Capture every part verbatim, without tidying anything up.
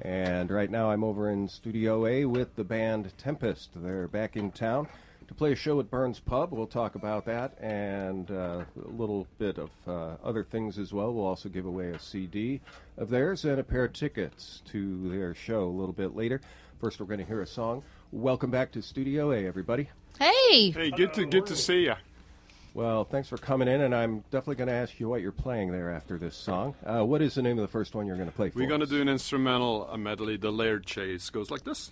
And right now I'm over in Studio A with the band Tempest. They're back in town to play a show at Burns Pub. We'll talk about that and uh, a little bit of uh, other things as well. We'll also give away a C D of theirs and a pair of tickets to their show a little bit later. First, we're going to hear a song. Welcome back to Studio A, everybody. Hey! Hey, good to good to see you. Well, thanks for coming in, and I'm definitely going to ask you what you're playing there after this song. Uh, what is the name of the first one you're going to play for We're going to us? do an instrumental a medley. The Laird Chase goes like this.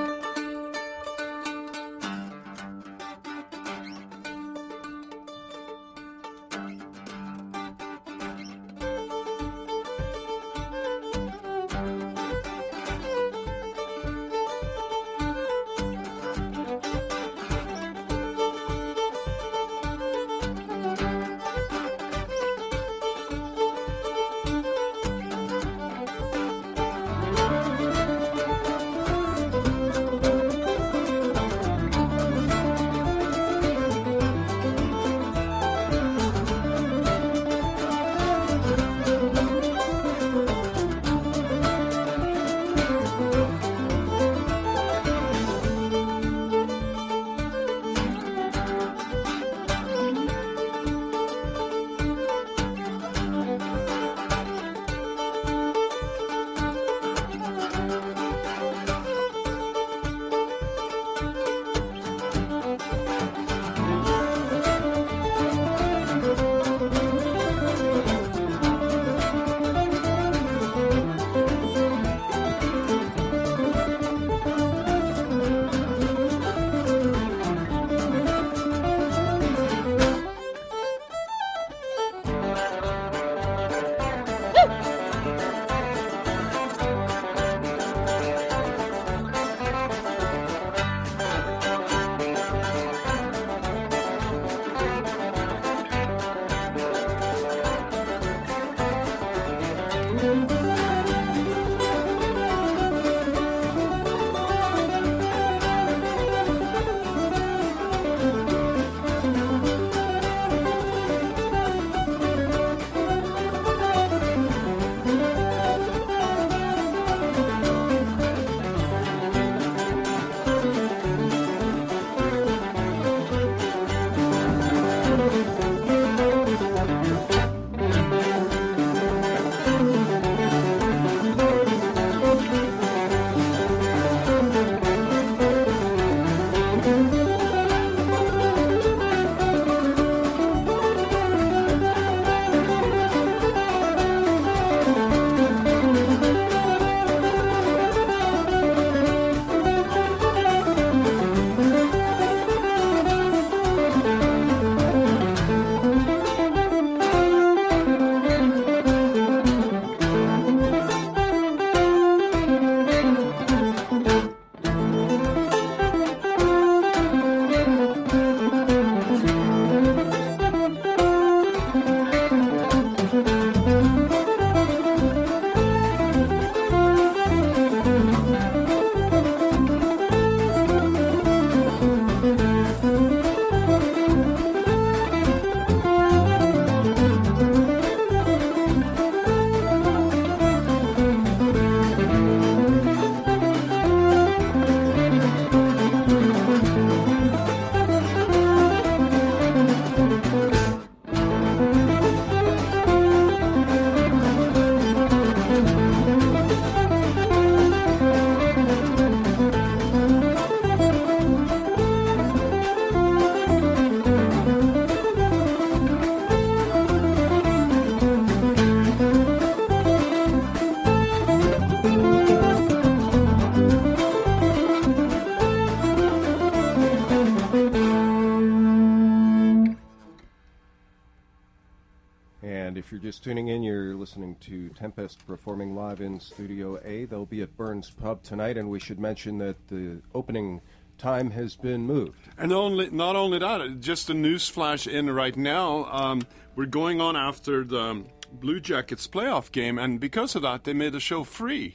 If you're just tuning in, you're listening to Tempest performing live in Studio A. They'll be at Burns Pub tonight, and we should mention that the opening time has been moved. And only not only that, just a news flash in right now. Um, we're going on after the Blue Jackets playoff game, and because of that, they made the show free.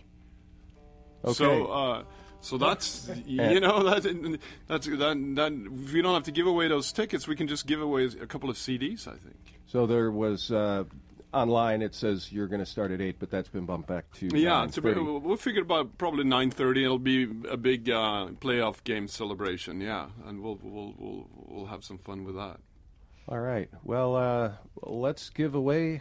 Okay. So, uh, so that's you know that that's that that if we don't have to give away those tickets, we can just give away a couple of C Ds, I think. So there was uh, online it says you're going to start at eight, but that's been bumped back to yeah. To be, nine thirty. we'll figure about probably nine thirty. It'll be a big uh, playoff game celebration. Yeah, and we'll we'll we'll we'll have some fun with that. All right. Well, uh, let's give away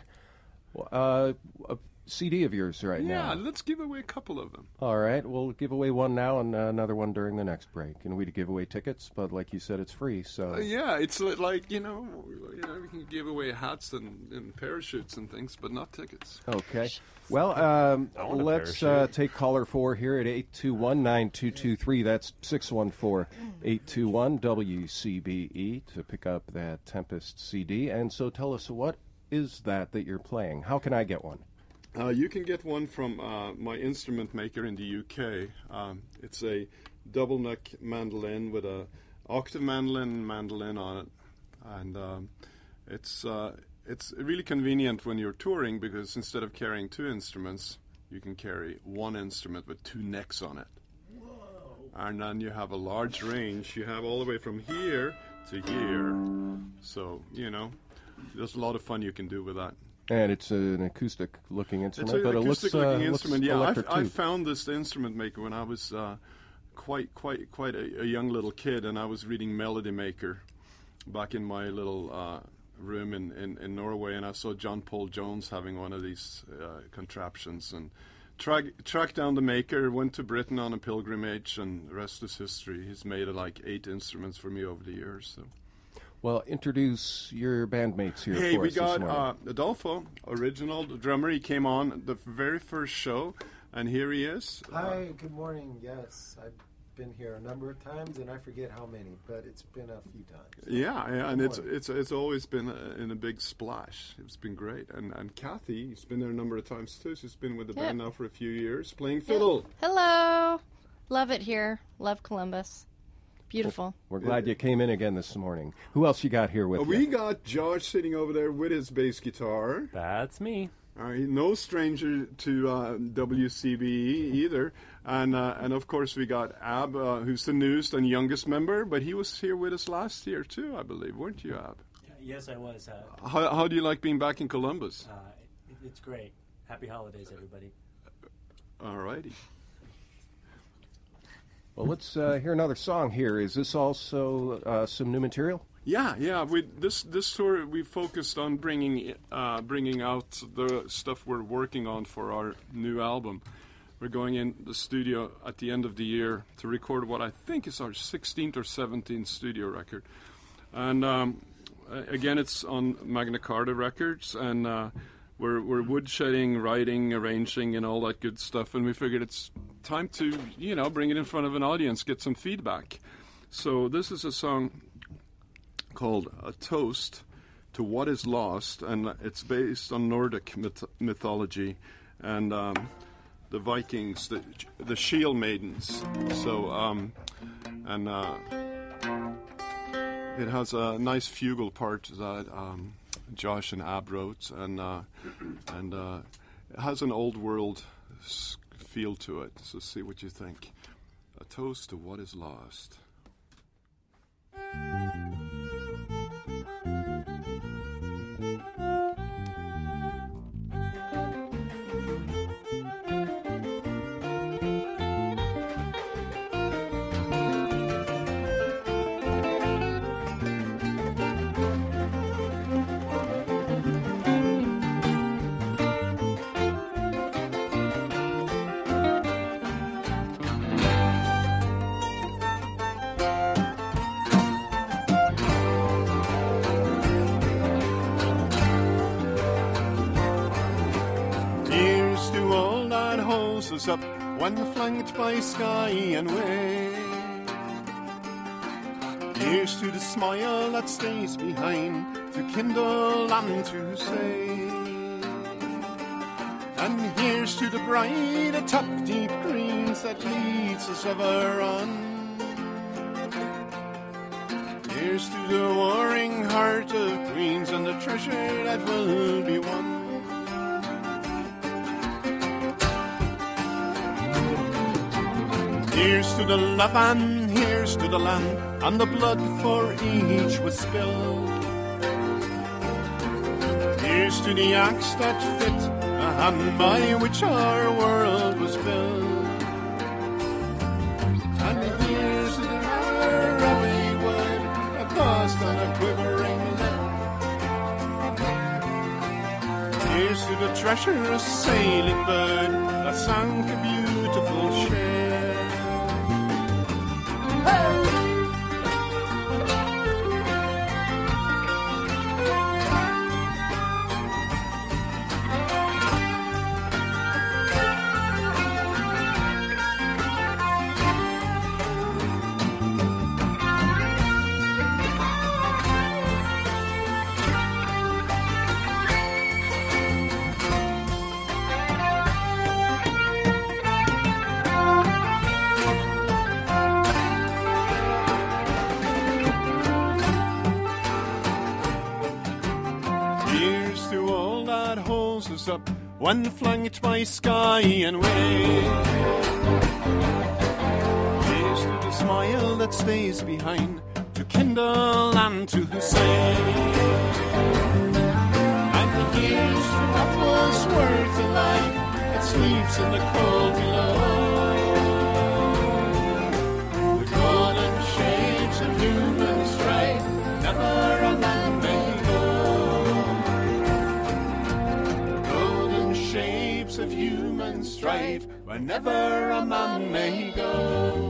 uh, a C D of yours right yeah, now. Yeah, let's give away a couple of them. All right. We'll give away one now and uh, another one during the next break. And we'd give away tickets, but like you said, it's free. So uh, yeah, it's like, you know, you know, we can give away hats and, and parachutes and things, but not tickets. Okay. Well, um, I want a let's uh, parachute. take caller four here at eight two one, nine two two three. That's six one four, eight two one, W C B E to pick up that Tempest C D. And so tell us, what is that that you're playing? How can I get one? Uh, you can get one from uh, my instrument maker in the U K. Um, it's a double neck mandolin with a octave mandolin and mandolin on it, and um, it's uh, it's really convenient when you're touring because instead of carrying two instruments, you can carry one instrument with two necks on it. Whoa. And then you have a large range. You have all the way from here to here. So you know, there's a lot of fun you can do with that. And it's an acoustic-looking instrument, it's but an it looks, acoustic-looking uh, instrument. looks Yeah, electric I, I too. found this instrument maker when I was uh, quite, quite, quite a, a young little kid, and I was reading Melody Maker back in my little uh, room in, in, in Norway, and I saw John Paul Jones having one of these uh, contraptions, and track, tracked down the maker, went to Britain on a pilgrimage, and the rest is history. He's made uh, like eight instruments for me over the years. So. Well, introduce your bandmates here Hey, for we us got this morning. uh, Adolfo, original drummer. He came on the very first show, and here he is. Hi, good morning. Yes, I've been here a number of times, and I forget how many, but it's been a few times. Yeah, yeah, and Good it's morning. it's it's always been a, in a big splash. It's been great, and and Kathy, she's been there a number of times too. She's been with the Yep. band now for a few years, playing fiddle. Hello. Love it here. Love Columbus. Beautiful. We're glad you came in again this morning. Who else you got here with Uh, you? we got Josh sitting over there with his bass guitar. That's me. Uh, he- no stranger to uh, W C B E either, and uh, and of course we got Ab, uh, who's the newest and youngest member, but he was here with us last year too, I believe, weren't you, Ab? Yes, I was. Uh, How how do you like being back in Columbus? uh, it, it's great. Happy holidays, everybody. All righty. Well, let's uh, hear another song here. Is this also uh, some new material? Yeah, yeah. We this this tour we focused on bringing uh, bringing out the stuff we're working on for our new album. We're going in the studio at the end of the year to record what I think is our sixteenth or seventeenth studio record, and um, a- again it's on Magna Carta Records, and uh, we're we're woodshedding, writing, arranging, and all that good stuff. And we figured it's time to you know bring it in front of an audience, get some feedback. So this is a song called A Toast to What Is Lost, and it's based on Nordic myth- mythology and um, the Vikings, the, the Shield Maidens. So, um, and uh, it has a nice fugal part that um, Josh and Ab wrote, and uh, and uh, it has an old world s- feel to it. So, see what you think. A Toast to What Is Lost. Here's to all that holds us up when flanked by sky and wave. Here's to the smile that stays behind to kindle and to save. And here's to the bride atop deep greens that leads us ever on. Here's to the warring heart of queens and the treasure that will be won. Here's to the love and here's to the land, and the blood for each was spilled. Here's to the axe that fit, a hand by which our world was built. And here's to the railway wood, a tossed on a quivering lip. Here's to the treacherous sailing bird that sank a beautiful ship. Hey! Up when flanked by sky and wind. Here's to the smile that stays behind, to kindle and to sing. And here's to what was worth a life that sleeps in the cold below. The golden shapes of human strife, never a man may of human strife, whenever a man may go.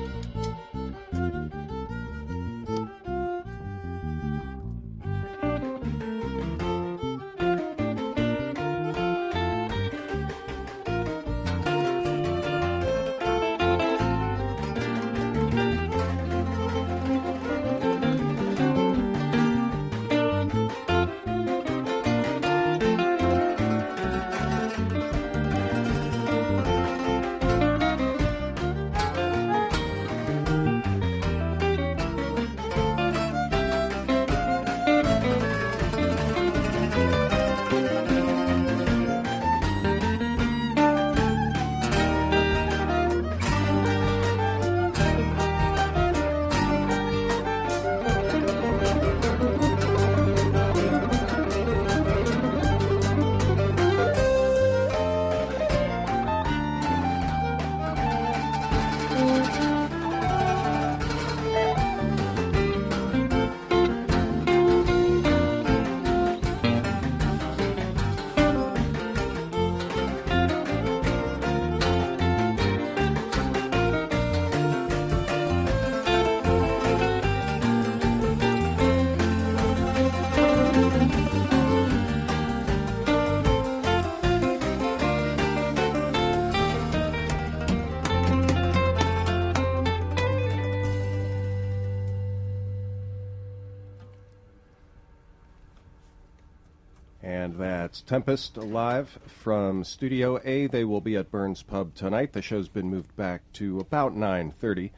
And that's Tempest live from Studio A. They will be at Burns Pub tonight. The show's been moved back to about nine thirty.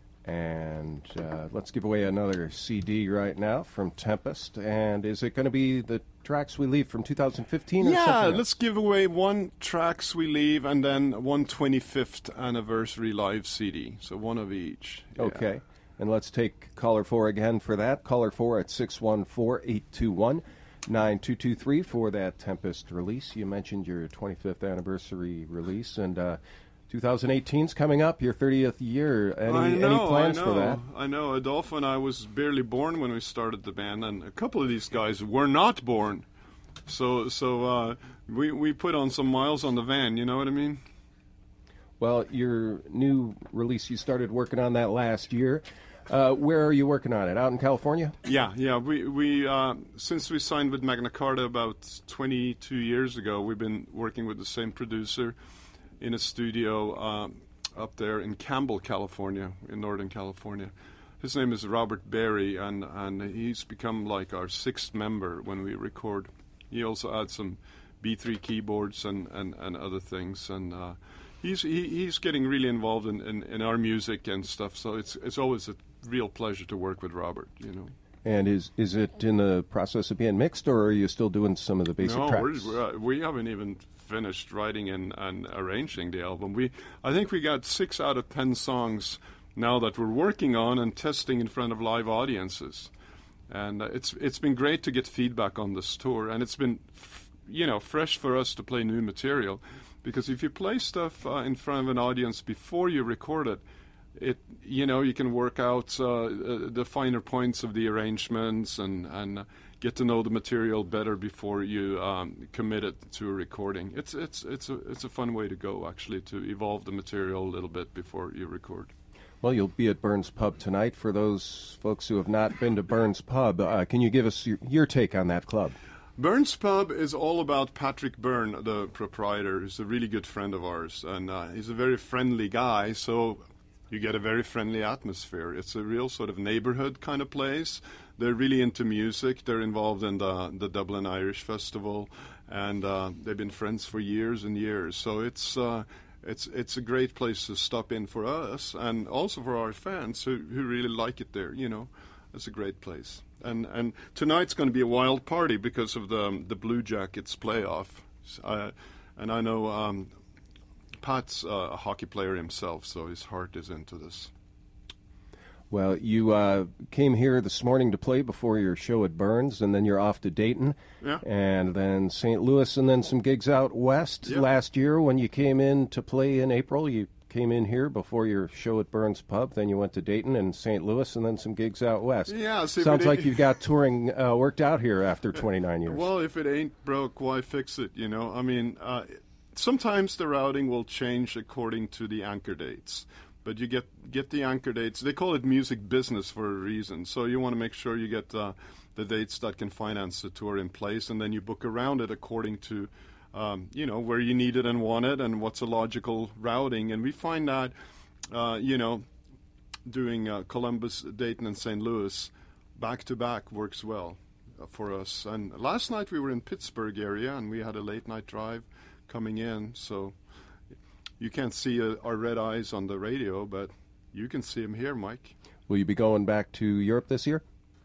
And uh, let's give away another C D right now from Tempest. And is it going to be the Tracks We Leave from two thousand fifteen? Or yeah, something let's give away one Tracks We Leave and then one twenty-fifth anniversary live C D. So one of each. Yeah. Okay. And let's take caller four again for that. Caller four at six one four, eight two one, nine two two three for that Tempest release. You mentioned your twenty-fifth anniversary release, and uh, twenty eighteen's coming up, your thirtieth year. Any, I know, any plans I know, for that? I know. Adolfo and I was barely born when we started the band, and a couple of these guys were not born. So so uh, we, we put on some miles on the van, you know what I mean? Well, your new release, you started working on that last year. Uh, where are you working on it? Out in California? Yeah, yeah. We we uh, since we signed with Magna Carta about twenty-two years ago, we've been working with the same producer in a studio um, up there in Campbell, California, in Northern California. His name is Robert Berry, and, and he's become like our sixth member when we record. He also adds some B three keyboards and, and, and other things, and uh, he's he, he's getting really involved in, in, in our music and stuff. So it's it's always a real pleasure to work with Robert, you know. And is is it in the process of being mixed, or are you still doing some of the basic no, tracks? No, we're, we haven't even finished writing and, and arranging the album. We I think we got six out of ten songs now that we're working on and testing in front of live audiences. And uh, it's it's been great to get feedback on this tour, and it's been, f- you know, fresh for us to play new material, because if you play stuff uh, in front of an audience before you record it, it you know you can work out uh, uh, the finer points of the arrangements and and uh, get to know the material better before you um, commit it to a recording. It's it's it's a it's a fun way to go, actually, to evolve the material a little bit before you record. Well, you'll be at Burns Pub tonight. For those folks who have not been to Burns Pub, uh, can you give us your, your take on that club? Burns Pub is all about Patrick Byrne, the proprietor. He's a really good friend of ours, and uh, he's a very friendly guy, so you get a very friendly atmosphere. It's a real sort of neighborhood kind of place. They're really into music. They're involved in the, the Dublin Irish Festival, and uh, they've been friends for years and years. So it's... Uh, It's it's a great place to stop in for us, and also for our fans who, who really like it there. You know, it's a great place. And and tonight's going to be a wild party because of the um, the Blue Jackets playoff. Uh, and I know um, Pat's uh, a hockey player himself, so his heart is into this. Well, you uh, came here this morning to play before your show at Burns, and then you're off to Dayton, Yeah. and then Saint Louis, and then some gigs out west. Yeah. Last year when you came in to play in April, you came in here before your show at Burns Pub, then you went to Dayton and Saint Louis, and then some gigs out west. Yeah, see, Sounds but like it- you've got touring uh, worked out here after twenty-nine years. Well, if it ain't broke, why fix it, you know? I mean, uh, sometimes the routing will change according to the anchor dates. But you get get the anchor dates. They call it music business for a reason. So you want to make sure you get uh, the dates that can finance the tour in place, and then you book around it according to, um, you know, where you need it and want it, and what's a logical routing. And we find that, uh, you know, doing uh, Columbus, Dayton, and Saint Louis back to back works well uh, for us. And last night we were in Pittsburgh area, and we had a late night drive coming in. So you can't see uh, our red eyes on the radio, but you can see them here, Mike. Will you be going back to Europe this year?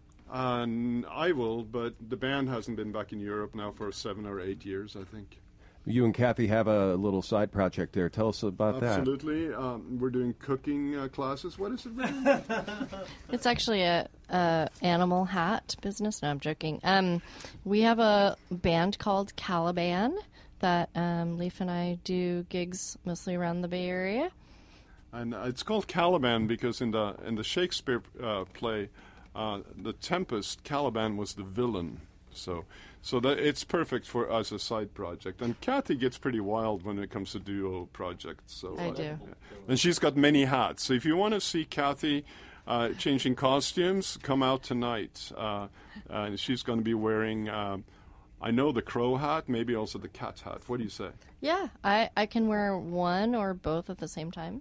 And I will, but the band hasn't been back in Europe now for seven or eight years, I think. You and Kathy have a little side project there. Tell us about that. Absolutely. Um, we're doing cooking uh, classes. What is it, Vivian? It's actually a, a animal hat business. No, I'm joking. Um, we have a band called Caliban that um, Leif and I do gigs mostly around the Bay Area. And uh, it's called Caliban because in the in the Shakespeare uh, play, uh, The Tempest, Caliban was the villain. So so that it's perfect for us as a side project. And Kathy gets pretty wild when it comes to duo projects. So I uh, do. yeah. And she's got many hats. So if you want to see Kathy uh, changing costumes, come out tonight. Uh, and she's going to be wearing, um, I know, the crow hat, maybe also the cat hat. What do you say? Yeah, I, I can wear one or both at the same time.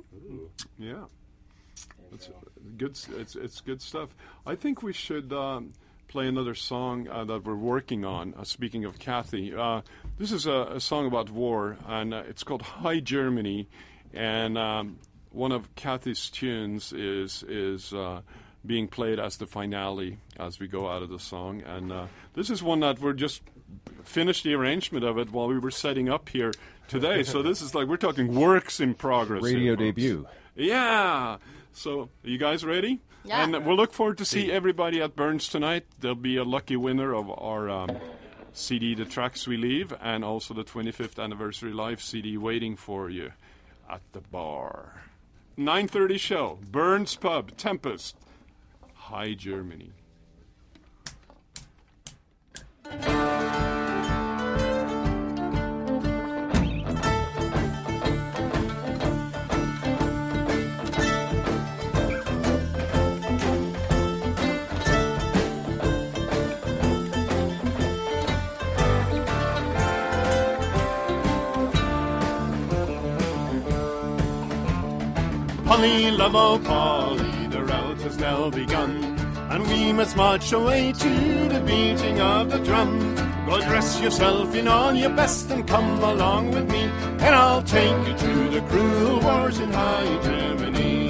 Yeah. It's good. It's it's good stuff. I think we should um, play another song uh, that we're working on. Uh, speaking of Kathy, uh, this is a, a song about war, and uh, it's called "Hi Germany." And um, one of Kathy's tunes is is uh, being played as the finale as we go out of the song. And uh, this is one that we're just finished the arrangement of it while we were setting up here today. So this is like we're talking works in progress. Radio here, folks. debut. Yeah. So, are you guys ready? Yeah. And we'll look forward to see everybody at Burns tonight. There'll be a lucky winner of our um, C D, The Tracks We Leave, and also the twenty-fifth Anniversary Live C D waiting for you at the bar. nine thirty show, Burns Pub, Tempest, Hi Germany. Polly, love, oh Polly, the rout has now begun, and we must march away to the beating of the drum. Go dress yourself in all your best and come along with me, and I'll take you to the cruel wars in High Germany.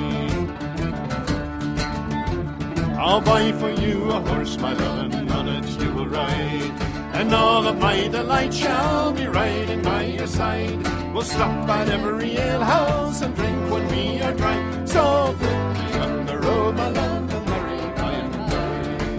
I'll buy for you a horse, my love, and on it you will ride, and all of my delight shall be riding by your side. We'll stop at every alehouse and drink when we are dry. So fill me on the road, my love, and marry by and by.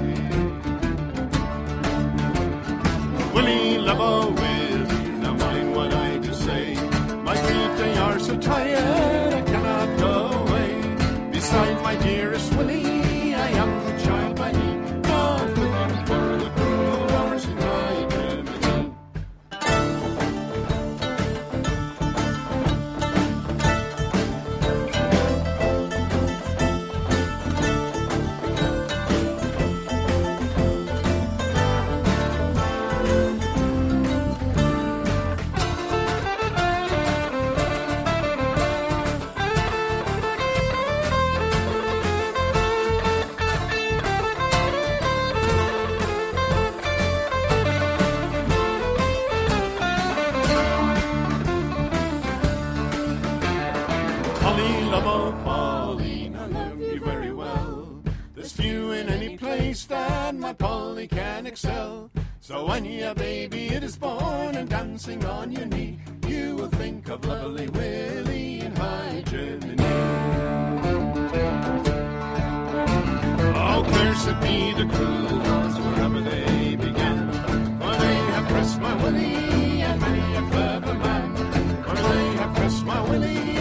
Polly, love, oh, Pauline, I love you very well. There's few in any place that my Polly can excel. So when your baby it is born and dancing on your knee, you will think of lovely Willie in high Germany. Oh, cursed be the cruel wars wherever they began, for they have pressed my Willie and many a clever man, for they have pressed my Willie